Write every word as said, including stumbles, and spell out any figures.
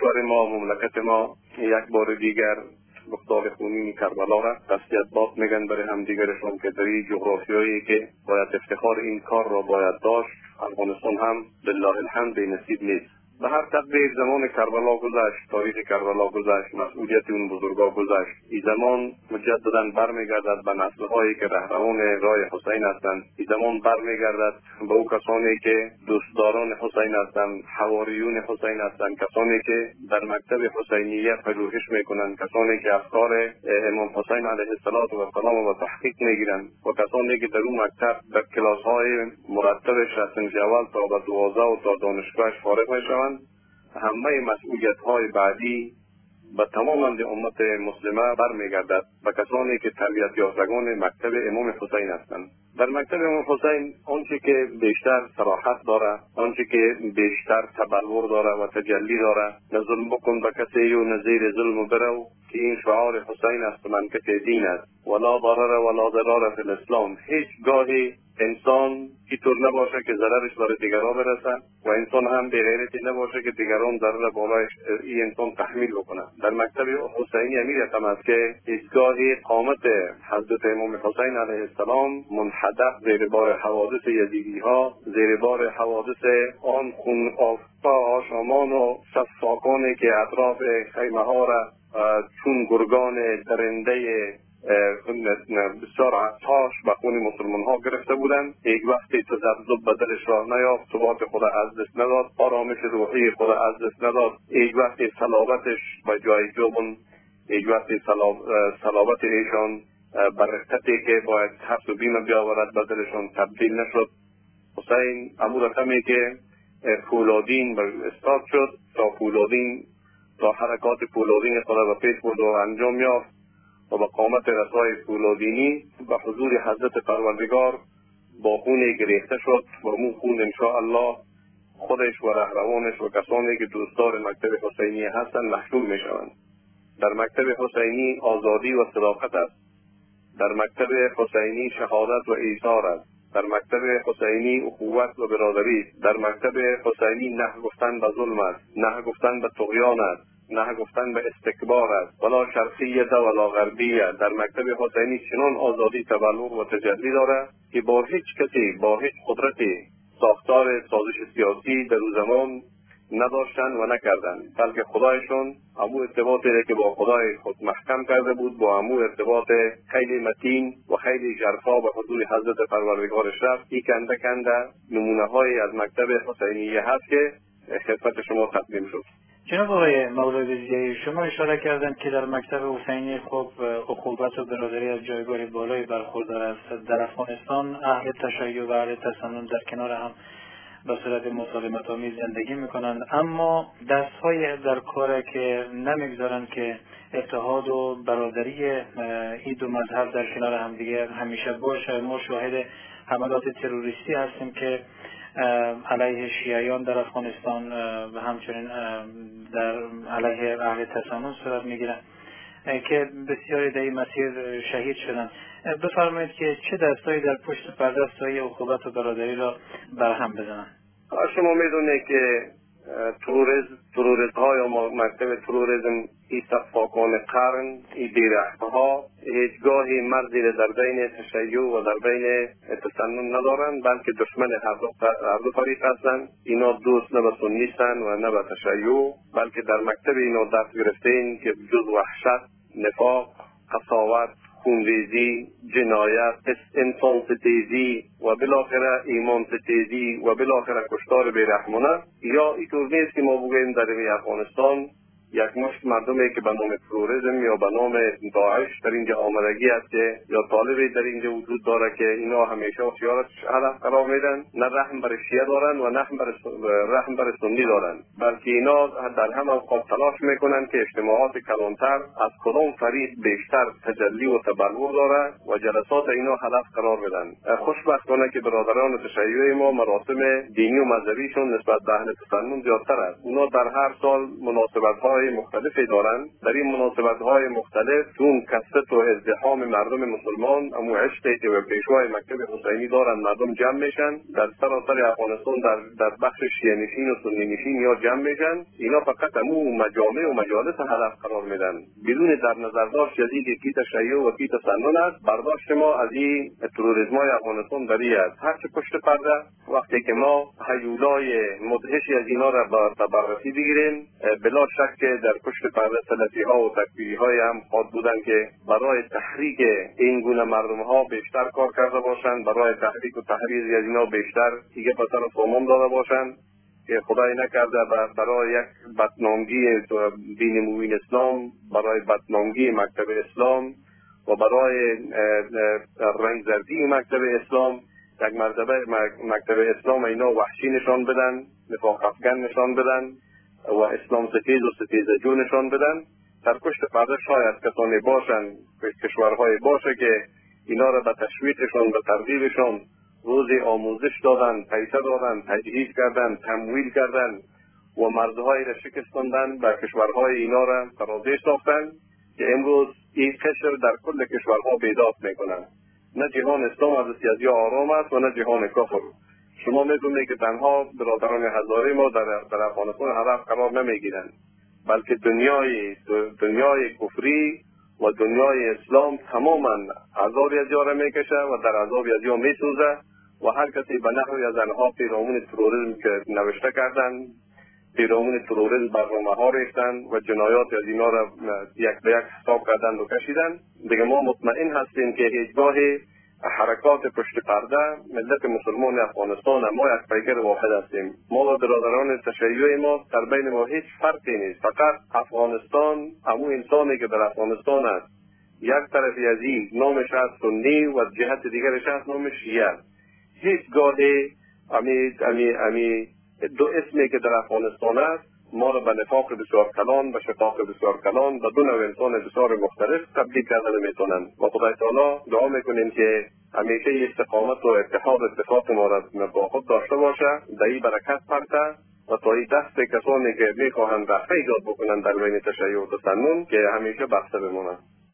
کشور ما، مملکت ما یک بار دیگر گفتار خونین کربلا را تسلیت باد میگن برای هم دیگرشون که در این جغرافیایی که باید افتخار این کار را باید داشت، افغانستان هم بالله الحمد نصیب نیست. به هر تقدیر زمان کربلا گذشت، تاریخ کربلا گذشت، مسئولیت اون بزرگا گذشت. این زمان مجددا برمیگردد به نسل‌هایی که رهروان راه حسین هستند. این زمان برمیگردد به او کسانی که دوستداران حسین هستند، حواریون حسین هستند، کسانی که در مکتب حسینیه پژوهش میکنند، کسانی که افکار امام حسین علیه السلام و تحقیق میگیرند و کسانی که در اون مکتب در کلاس‌های مرتبش از صنف اول تا به دوازده و تا دانشگاهش فارغ میشوند. همه مسئولیت‌های بعدی به تمام امت مسلمه برمیگردد به کسانی که تربیت یافتگان مکتب امام حسین هستند. در مکتب امام حسین آنچه که بیشتر صراحت داره، آنچه که بیشتر تبلور داره و تجلی داره، نه ظلم بکن به کسی و نظیر ظلم برو، که این شعار حسین است و منکت دین است. ولا ضرر ولا ضرار فی الاسلام. هیچ گاهی انسان اینطور نباشه که ضررش برای دیگران برسه و انسان هم بی‌غیرتی نباشه که دیگران ضرر بالای این انسان تحمیل بکنه. در مکتب حسینی امیر هم است که هیچگاهی قامت حضرت امام حسین علیه السلام منحدق زیر بار حوادث یزیدی ها، زیر بار حوادث آن خون آفتا آشامان و صفاکانی که اطراف خیمه ها را چون گرگان درنده بسیار عطاش به خون مسلمان ها گرفته بودند. یک وقتی تذبذب بدلش را نیافت، ثبات خود از دست نداد، آرامش روحی خود از دست نداد. یک وقتی صلابتش به جای جبن، یک وقتی صلابت ایشان برکتی که باید حفظ و بیم بیاورد بدلشان تبدیل نشد. حسین امو رقمی که فولادین بر استاد شد تا فولادین تا حرکات فولادین خود را پیش برد و انجام یافت و با قامت رسای فولادینی به حضور حضرت پروردگار با خون گریخته شد و مو خون انشاءالله خودش و رهروانش و کسانی که دوستدار مکتب حسینی هستند محشور می شوند. در مکتب حسینی آزادی و صداقت است. در مکتب حسینی شهادت و ایثار است. در مکتب حسینی اخوت و برادری است. در مکتب حسینی نه گفتن به ظلم است، نه گفتن به طغیان است، نه گفتن به استکبار است، ولا شرقیه ولا غربیه. در مکتب حسینی چنان آزادی تبلور و تجلی داره که با هیچ کسی، با هیچ قدرتی ساختار سازش سیاسی در اون زمان نداشتن و نکردن، بلکه خدایشون امو ارتباطی که با خدای خود محکم کرده بود، با امو ارتباط خیلی متین و خیلی ژرفا به حضور حضرت پروردگارش رفت. این کنده کنده نمونه های از مکتب حسینیه هست که خدمت شما تقدیم شد. جناب آقای مولوی، شما اشاره کردن که در مکتب حسینی خوب اخوت و برادری از جایگاه بالایی برخوردار است. در افغانستان اهل تشیع و اهل تسنن در کنار هم به صورت مسالمت آمیز زندگی میکنند، اما دستهای در کاره که نمیگذارن که اتحاد و برادری این دو مذهب در کنار هم دیگه همیشه باشه. ما شاهد حملات تروریستی هستیم که علیه شیعیان در افغانستان و همچنین در علیه اهل تسنن صورت میگیرن که بسیاری در این مسیر شهید شدن. بفرمایید که چه دستایی در پشت پرده است تا اخوت و برادری را برهم بزنن؟ شما میدونید که تروریسم تروریست ها یا مکتب تروریسم ای صفاکان قرن، ای بیرحمه ها هیچگاهی مرزی در بین تشیع و در بین تسنن ندارند، بلکه دشمن هر دو, هر دو فریق هستند. اینا دوست نه به سنیستند و نه به تشیع، بلکه در مکتب اینا دست گرفتین که جز وحشت، نفاق، قساوت، خونریزی، جنایت، انسان ستیزی و بالاخره ایمان ستیزی و بالاخره کشتار بیرحمانه، یا اینطور نیست که ما بگوییم در افغانستان یک مشت مردمی که به نام تروریسم یا به نام داعش در اینجا آمدگی است که یا طالبی در اینجا وجود داره که اینا همیشه خیارش هدف قرار میدن، نه رحم بر شیعه دارن و نه رحم بر سنی دارن، بلکه اینا در هم اوقات تلاش میکنن که اجتماعات کلانتر از کدام فریق بیشتر تجلی و تبلور داره و جلسات اینا هدف قرار بدن. خوشبختانه که برادران تشیع ما مراسم دینی و مذهبیشون نسبت به اهل تسنن زیادتر است. اونا در هر سال مناسبت‌های های مختلفی دارند. در این مناسبت های مختلف چون کثرت و ازدحام مردم مسلمان، امو عشقی که به پیشوای مکتب حسینی دارند، مردم جمع میشن در سراسر افغانستان، در در بخش شیعه نشین و سنی نشین یا جمع میشن. اینا فقط امو مجامع و مجالس هدف قرار میدن بدون در نظر داشت از اینکه کی تشیع و کی تسنن است. برداشت ما از این تروریسم‌های افغانستان دری است. هر چه پشت پرده وقتی که ما هیولای مدهشی از اینا را به بررسی بگیریم، بلا شک که در پشت پرده سلفی ها و تکفیری های هم خواهد بودن که برای تحریک این گونه مردم ها بیشتر کار کرده باشند، برای تحریک و تحریر از اینا بیشتر دیگه به طرف سامان داده باشند که خدای نکرده برای یک بدنامگی دین مبین اسلام، برای بدنامگی مکتب اسلام و برای رنگزردی مکتب اسلام یک مرتبه مکتب اسلام اینا وحشی نشان بدن، نفاق افکن نشان بدن و اسلام ستیز و ستیز جو نشان بدن. در پشت پرده شاید کسانی باشن، کشورهای باشه که اینا را به تشویقشان، به ترغیبشان روزی آموزش دادن، پیسه دادن، تجهیز کردن، تمویل کردن و مرزهای را شکستاندن، به کشورهای اینا را ترازی ساختن که امروز این قشر در کل کشورها بیداد میکنن. نه جهان اسلام از سیاسی آرام است و نه جهان کفر. شما میدونید که تنها برادران هزاره ما در در افغانستان هدف قرار نمیگیرند، بلکه دنیای دنیای کفری و دنیای اسلام تماما عذابی از یاره میکشه و در عذابی از یاره میسوزه و هر کسی به نحوی از آنها پیرامون تروریسم که نوشته کردن، پیرامون تروریسم برنامه ها ریختن و جنایات از اینا را یک به یک حساب کردن و کشیدن. دیگه ما مطمئن هستیم که هیچگاه حرکات پشت پرده ملت مسلمان افغانستان ما یک پیکر واحد هستیم. ما و برادران تشیع ما در بین ما هیچ فرقی نیست. فقط افغانستان، همو انسانی که در افغانستان است، یک طرفی از این نامش هست سنی و جهت دیگرش هست نامش شیعه. هیچ گاهی امی امی امی دو اسمی که در افغانستان است ما را به نفاق بسیار کلان، به شقاق بسیار کلان، به دو نوع انسان بسیار مختلف تبدیل کردن میتونن. و خدای تعالی دعا میکنیم که همیشه استقامت و اتحاد اتفاق ما را با خود داشته باشه، در این برکت پرته و تا این دست کسانی که میخواهند رفع ایجاد بکنند در بین تشیع و تسنن که همیشه بسته بمونند.